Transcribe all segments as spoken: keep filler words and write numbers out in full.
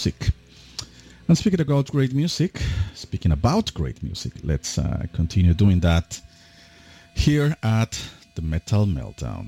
music. And speaking about great music, speaking about great music, let's uh, continue doing that here at the Metal Meltdown.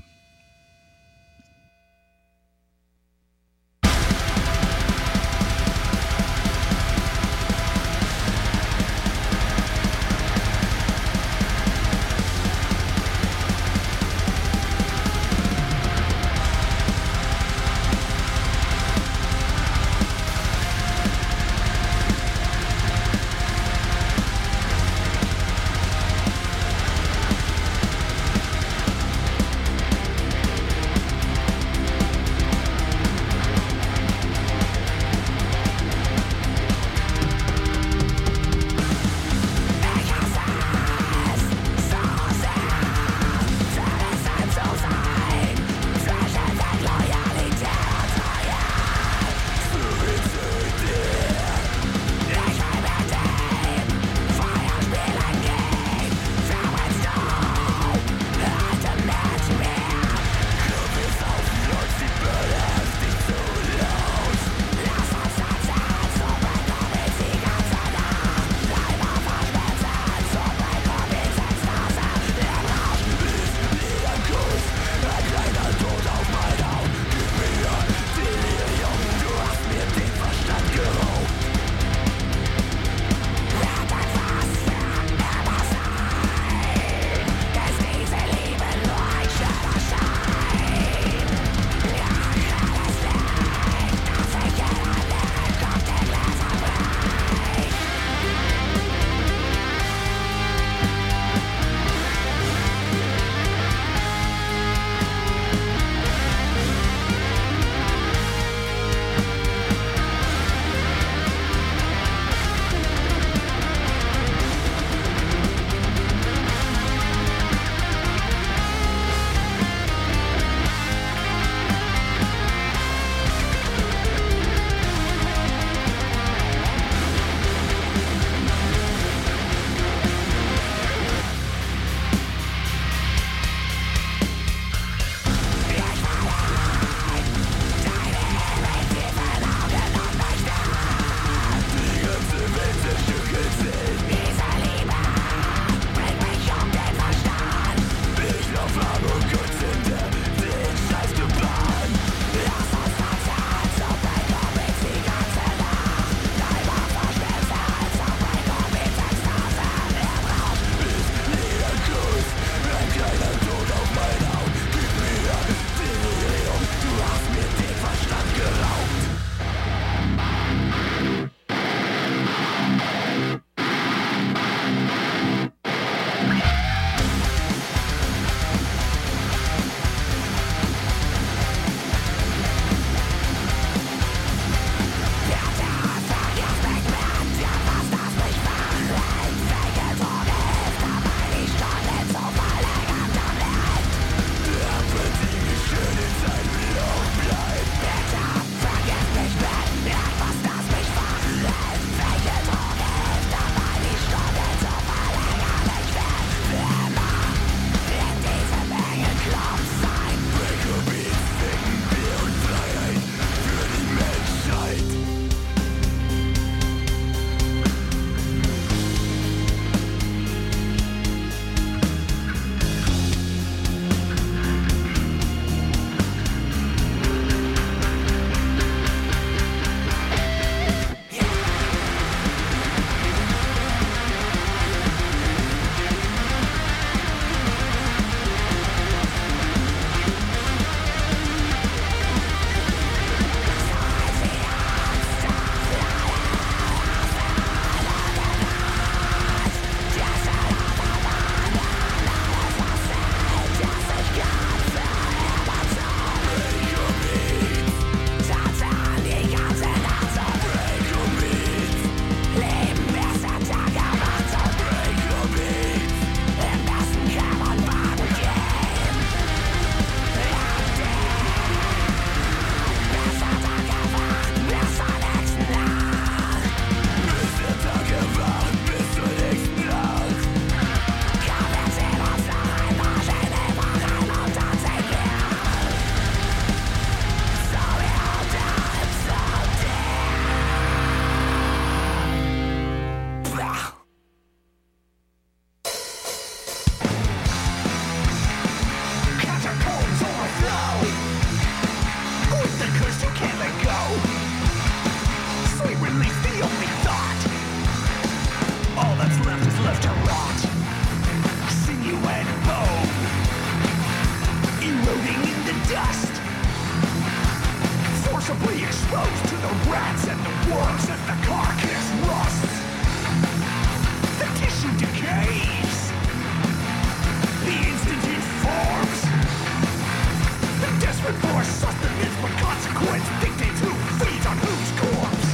works as the carcass rusts. The tissue decays. The instant it forms. The desperate for sustenance, but consequence dictates who feeds on whose corpse.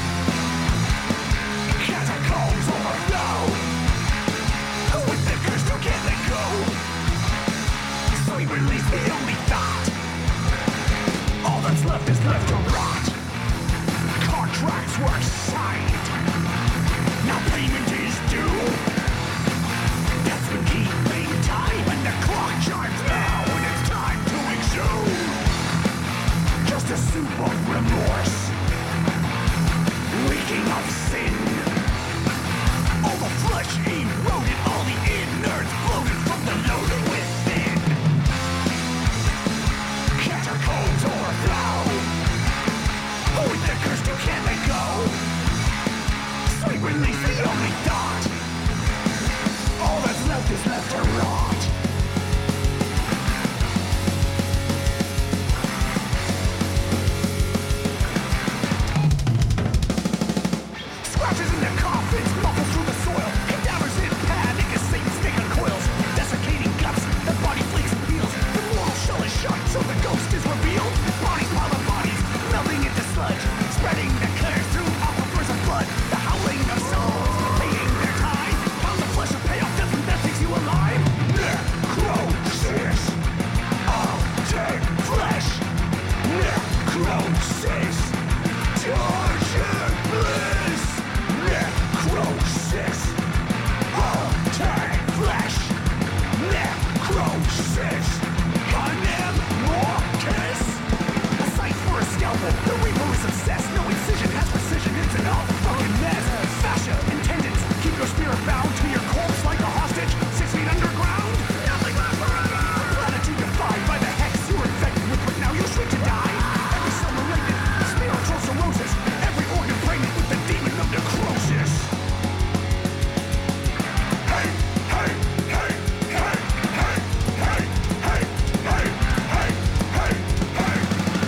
Catacombs overflow. With the curse who can't let go. Sweet release, the only thought. All that's left is left to rot. Contracts were signed. Now payment is due. That's been keeping time, and the clock chimes now, and it's time to exhume. Just a soup of remorse, reeking of sin. All the flesh eroded, all the innards floated from the load within. Catacombs overflow. With the curse you can't let go. Sweet release, the only thought. All that's left is left to rot. Scratches in the coffins, muffles through the soil. Cadavers in panic as Satan's snake uncoils. Desiccating guts, the body flakes and peels. The mortal shell is shut, so the ghost is revealed. Bodies pile of bodies, melting into sludge. Spreading the curse through aquifers of blood. The howling of souls, paying their time. Pound the flesh of payoff, death and that takes you alive. Necrosis of dead flesh. Necrosis. Torture bliss. Necrosis of dead flesh. Necrosis. Panem mortis. A sight for a scalpel. The reaper is obsessed. No incision has precision. It's an all fucking mess. Fascia and tendons keep your spirit bound to your corpse like a hostage. Six feet underground. Nothing lasts forever. Latitude defied by the hex you were infected with, but now you shriek to die. Every cell malignant, spiritual cirrhosis. Every organ pregnant with the demon of necrosis. Hey, hey, hey, hey, hey, hey, hey, hey, hey, hey, hey.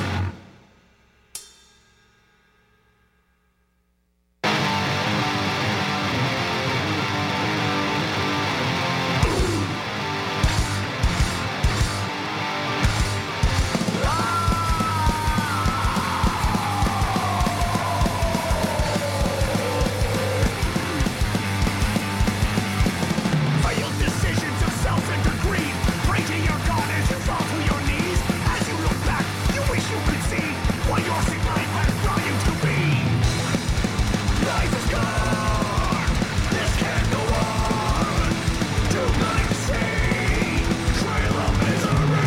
Failed decisions of self-centered greed. Pray to your God as you fall to your knees. As you look back, you wish you could see what your sick life has brought you to be. Life is gone. This can't go on. Too blind to see. Trail of misery.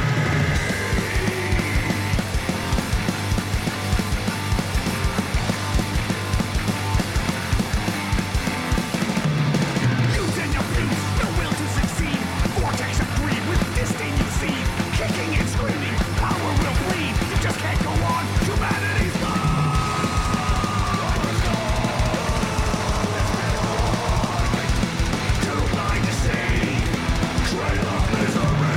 Use and abuse, no will to succeed. Vortex of greed with disdain you see. Kicking and screaming, power will bleed. You just can't go on, humanity's gone. Too blind to see. Trail of misery.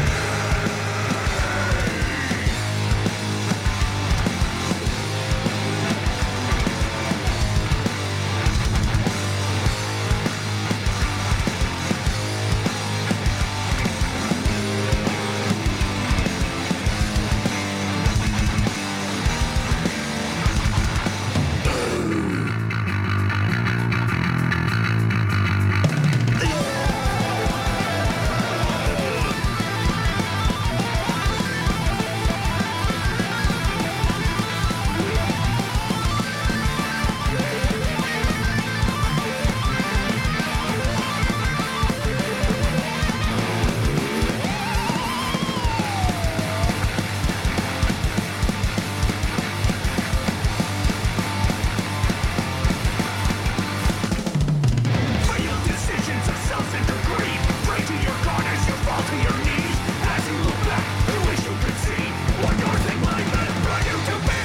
Failed decisions of self-centered greed. Pray to your God as you fall to your knees. As you look back, you wish you could see what your sick life has brought you to be.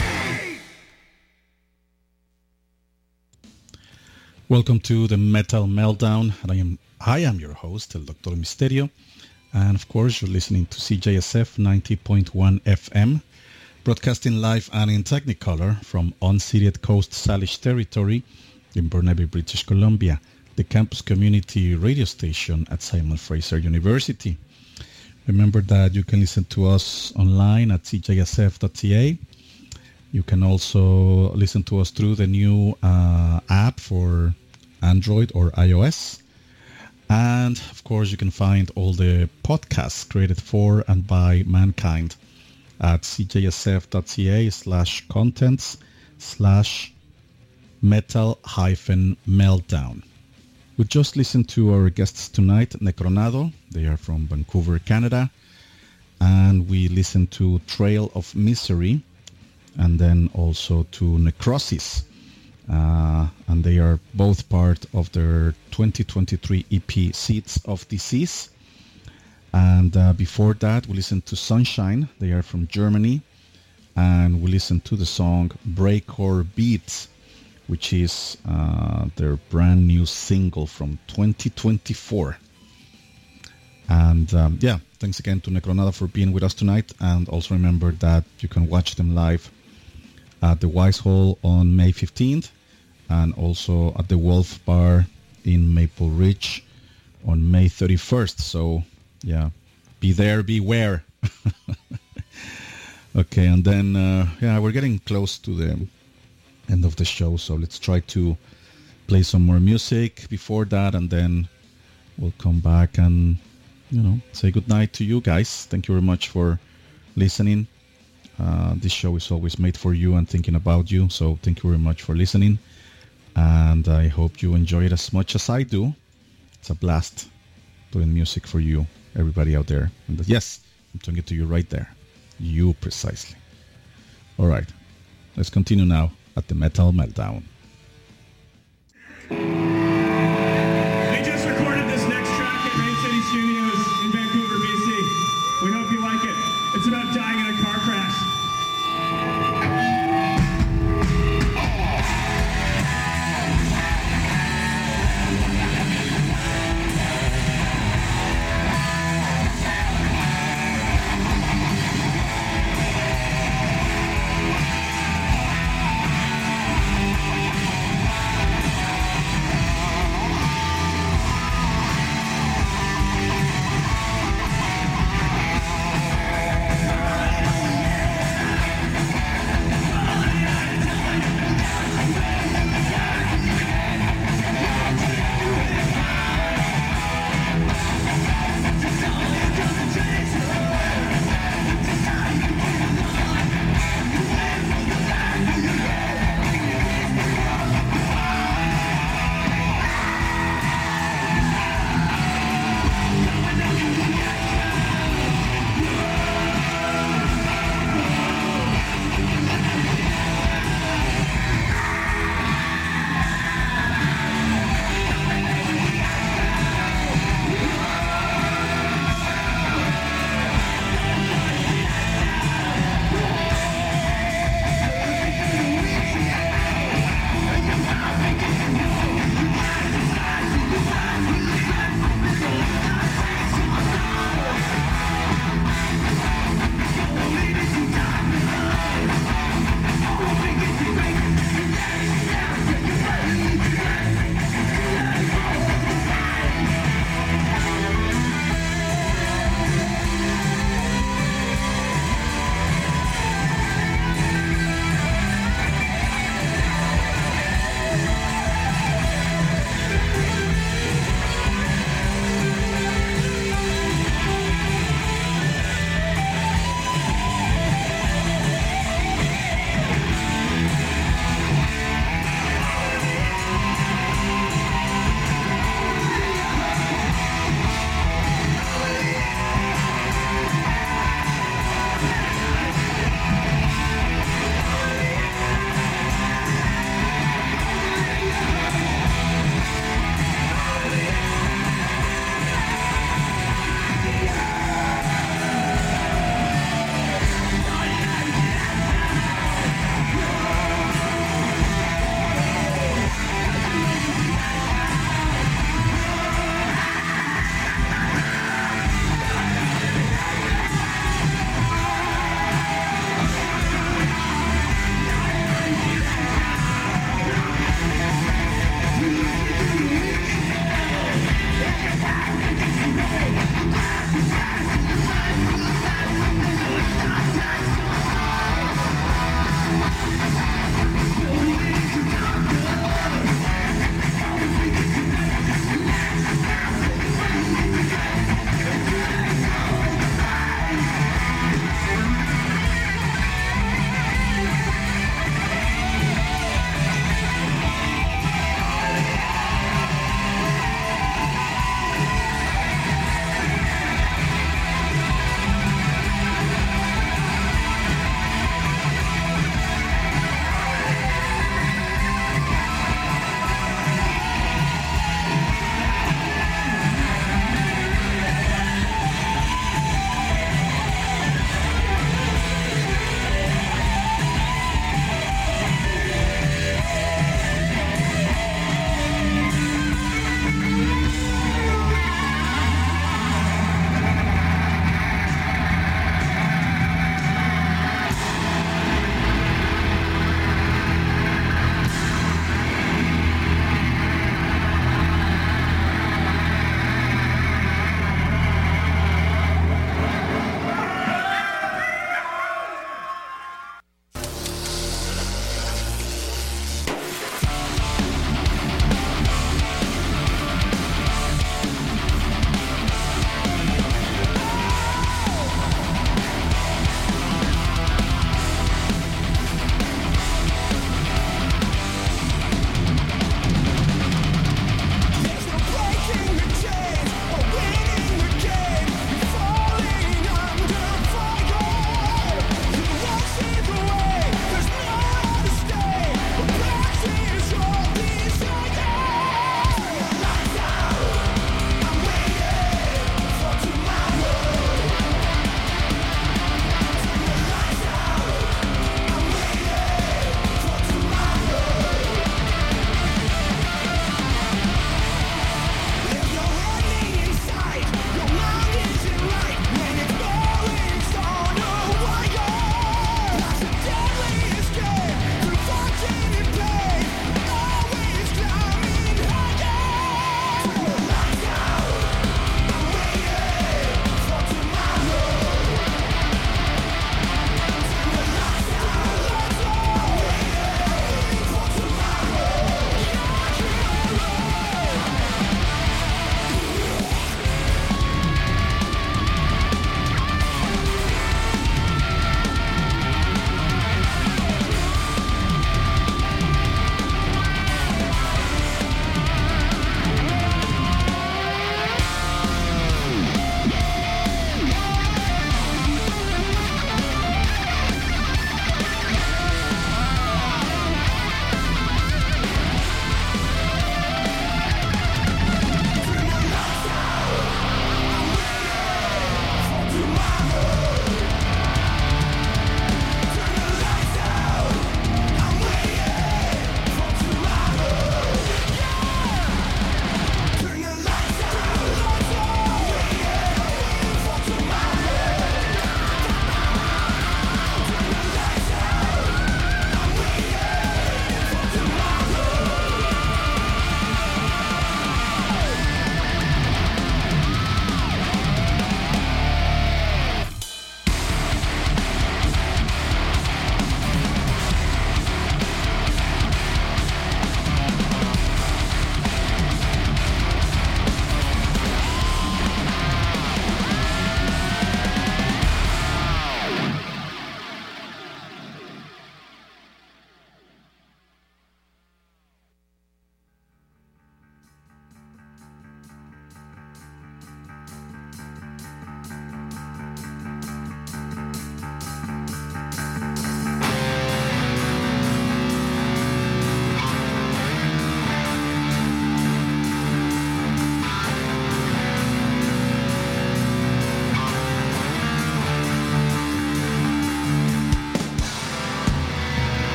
Welcome to the Metal Meltdown, and I am I am your host, El Doctor Misterio, and of course you're listening to C J S F ninety point one F M, broadcasting live and in Technicolor from unceded Coast Salish territory in Burnaby, British Columbia, the campus community radio station at Simon Fraser University. Remember that you can listen to us online at c j s f dot c a. You can also listen to us through the new uh, app for Android or iOS. And, of course, you can find all the podcasts created for and by mankind at c j s f dot c a slash contents slash metal hyphen meltdown. We just listened to our guests tonight, Necronado. They are from Vancouver, Canada. And we listened to Trail of Misery, and then also to Necrosis. Uh, and they are both part of their twenty twenty-three E P Seeds of Disease. And uh, before that, we listened to Sunshine. They are from Germany. And we listened to the song Breakcore Beats, which is uh, their brand new single from twenty twenty-four. And um, yeah, thanks again to Necronada for being with us tonight. And also remember that you can watch them live at the Wise Hall on May fifteenth, and also at the Wolf Bar in Maple Ridge on May thirty-first. So, yeah, be there, beware. Okay, and then, uh, yeah, we're getting close to the end of the show, so let's try to play some more music before that, and then we'll come back and, you know, say goodnight to you guys. Thank you very much for listening. Uh, this show is always made for you and thinking about you, so thank you very much for listening, and I hope you enjoy it as much as I do. It's a blast doing music for you, everybody out there. And yes, I'm talking to you right there, you precisely. All right, let's continue now at the Metal Meltdown. We just recorded this next track at Rain City Studios in Vancouver, B C. We hope you like it. It's about dying in a car crash. Thank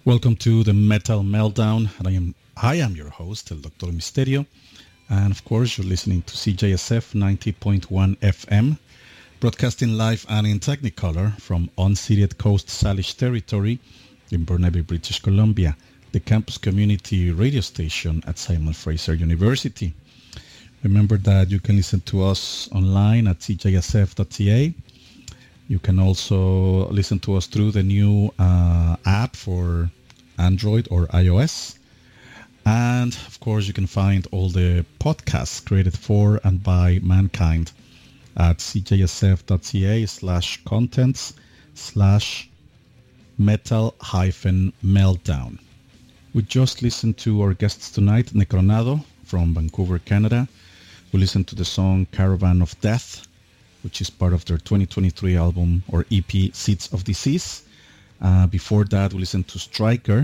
Welcome to the Metal Meltdown, and I am I am your host, El Doctor Misterio, and of course you're listening to C J S F ninety point one F M, broadcasting live and in Technicolor from unceded Coast Salish territory in Burnaby, British Columbia, the campus community radio station at Simon Fraser University. Remember that you can listen to us online at c j s f dot c a. You can also listen to us through the new uh, app for Android or iOS. And of course, you can find all the podcasts created for and by mankind at c j s f dot c a slash contents slash metal hyphen meltdown. We just listened to our guests tonight, Necronado from Vancouver, Canada. We listened to the song Caravan of Death, which is part of their twenty twenty-three album or E P Seeds of Disease. Uh, before that, we listened to Striker.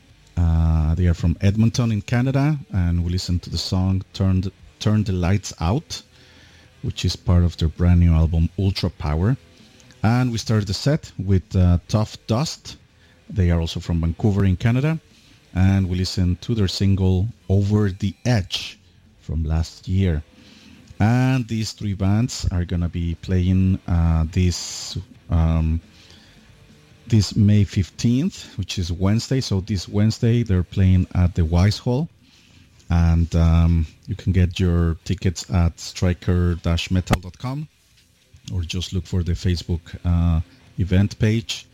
Uh, they are from Edmonton in Canada, and we listened to the song Turn, Turn the Lights Out, which is part of their brand new album Ultra Power. And we started the set with uh, Tough Dust. They are also from Vancouver in Canada, and we listened to their single Over the Edge from last year. And these three bands are going to be playing uh, this um, this May fifteenth, which is Wednesday. So this Wednesday, they're playing at the Wise Hall. And um, you can get your tickets at striker dash metal dot com or just look for the Facebook uh, event page.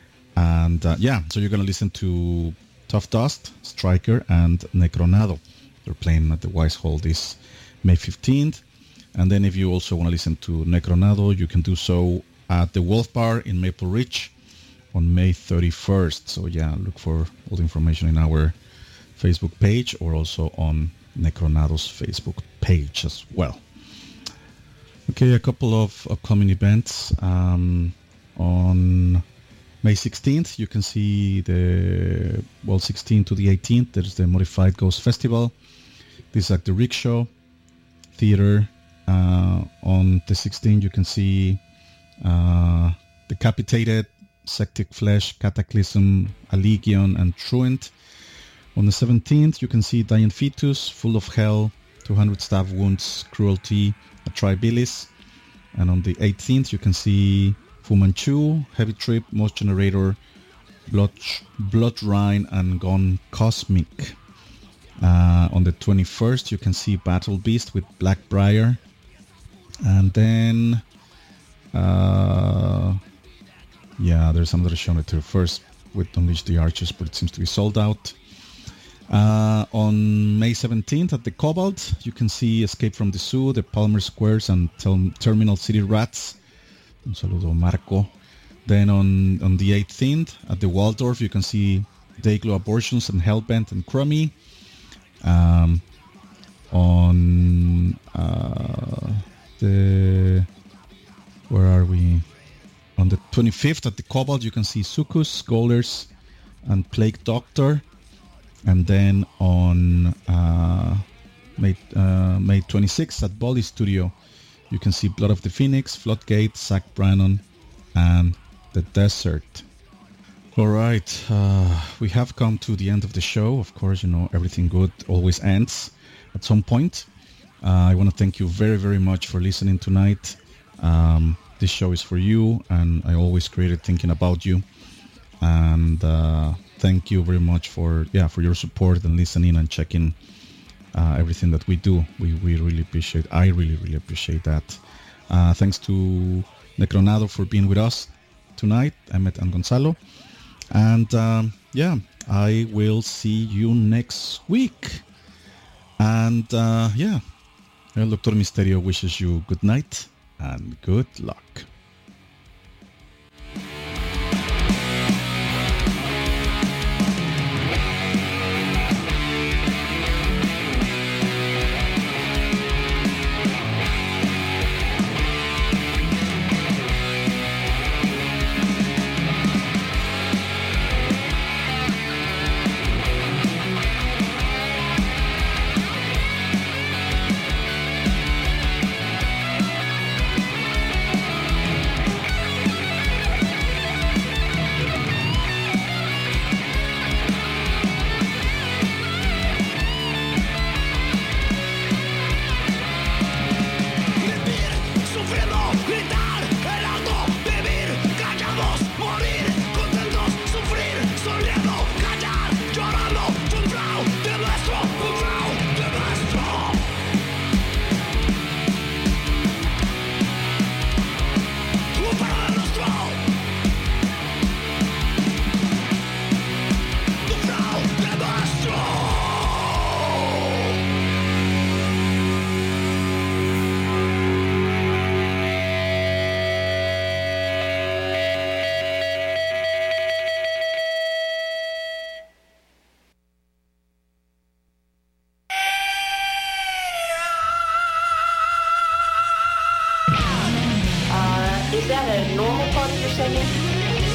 And uh, yeah, so you're going to listen to Tough Dust, Striker, and Necronado. They're playing at the Wise Hall this May fifteenth. And then if you also want to listen to Necronado, you can do so at the Wolf Bar in Maple Ridge on May thirty-first. So yeah, look for all the information in our Facebook page or also on Necronado's Facebook page as well. Okay, a couple of upcoming events. Um, on May sixteenth, you can see the, well, sixteenth to the eighteenth, there's the Modified Ghost Festival. This is at the Rickshaw Theater. Uh, on the sixteenth, you can see uh, Decapitated, Sectic Flesh, Cataclysm, Allegion, and Truant. On the seventeenth, you can see Dying Fetus, Full of Hell, two hundred Stab Wounds, Cruelty, Atribilis. And on the eighteenth, you can see Fu Manchu, Heavy Trip, Most Generator, Blood, Blood Rhine, and Gone Cosmic. Uh, on the twenty-first, you can see Battle Beast with Blackbriar. And then, uh, yeah, there's another show on the thirty-first with Unleash the Archers, but it seems to be sold out. Uh, on May seventeenth at the Cobalt, you can see Escape from the Zoo, the Palmer Squares, and Tel- Terminal City Rats. Un saludo, Marco. Then on, on the eighteenth at the Waldorf, you can see Dayglow Abortions and Hellbent and Crummy. Um, on uh, the, where are we? On the twenty-fifth at the Cobalt, you can see Succus, Scholars, and Plague Doctor. And then on uh, May, uh, May twenty-sixth at Bolly Studio, you can see Blood of the Phoenix, Floodgate, Zach Brannon, and The Desert. All right, uh, we have come to the end of the show. Of course, you know, everything good always ends at some point. Uh, I want to thank you very, very much for listening tonight. Um, this show is for you, and I always created thinking about you. And uh, thank you very much for yeah for your support and listening and checking uh, everything that we do. We we really appreciate. I really really appreciate that. Uh, thanks to Necronado for being with us tonight. Emmet and Gonzalo. And um, yeah, I will see you next week. And uh, yeah, El Doctor Misterio wishes you good night and good luck.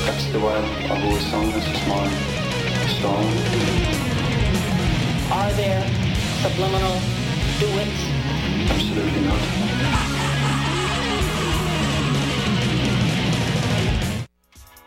That's the way I've, I've always sung. This is my style. Are there subliminal duets? Absolutely not.